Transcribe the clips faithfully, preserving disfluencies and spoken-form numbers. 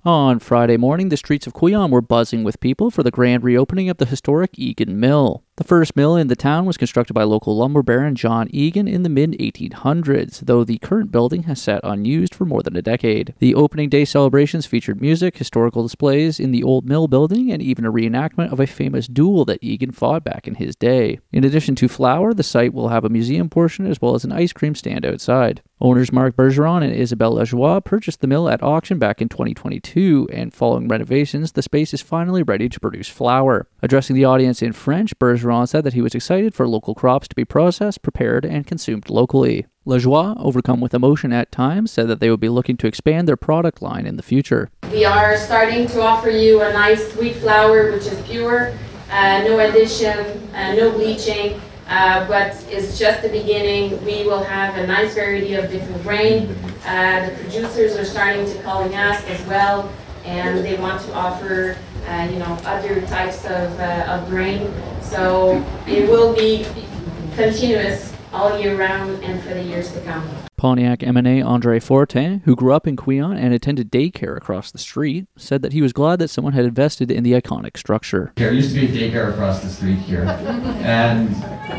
On Friday morning, the streets of Quillan were buzzing with people for the grand reopening of the historic Egan Mill. The first mill in the town was constructed by local lumber baron John Egan in the mid eighteen hundreds, though the current building has sat unused for more than a decade. The opening day celebrations featured music, historical displays in the old mill building, and even a reenactment of a famous duel that Egan fought back in his day. In addition to flour, the site will have a museum portion as well as an ice cream stand outside. Owners Marc Bergeron and Isabelle Lajoie purchased the mill at auction back in twenty twenty-two, and following renovations, the space is finally ready to produce flour. Addressing the audience in French, Bergeron said that he was excited for local crops to be processed, prepared, and consumed locally. Lajoie, overcome with emotion at times, said that they would be looking to expand their product line in the future. We are starting to offer you a nice sweet flour which is pure, uh, no addition, uh, no bleaching. Uh, but it's just the beginning. We will have a nice variety of different grain. Uh, the producers are starting to calling us as well, and they want to offer, uh, you know, other types of, uh, of grain. So it will be continuous all year round and for the years to come. Pontiac M and A Andre Fortin, who grew up in Quillan and attended daycare across the street, said that he was glad that someone had invested in the iconic structure. There used to be a daycare across the street here, and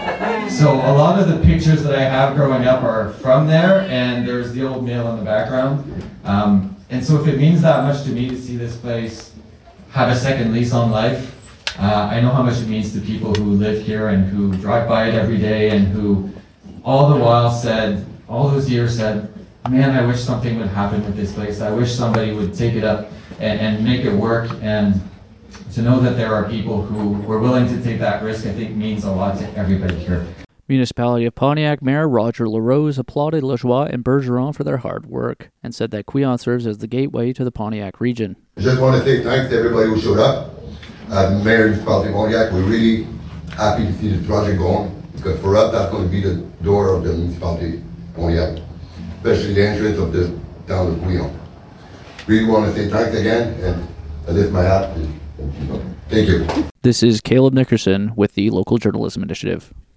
so a lot of the pictures that I have growing up are from there, and there's the old mill in the background. Um, and so if it means that much to me to see this place have a second lease on life, uh, I know how much it means to people who live here and who drive by it every day and who all the while said, all those years said, man, I wish something would happen with this place. I wish somebody would take it up and, and make it work. And to know that there are people who were willing to take that risk, I think means a lot to everybody here. Municipality of Pontiac Mayor Roger LaRose applauded Lajoie and Bergeron for their hard work and said that Quillan serves as the gateway to the Pontiac region. I just want to say thanks to everybody who showed up. As Mayor of Municipality of Pontiac, we're really happy to see this project going, because for us, that's going to be the door of the municipality. Pontiac, especially the entrance of the town of Quillan. Really want to say thanks again, and I lift my hat. Thank you. This is Caleb Nickerson with the Local Journalism Initiative.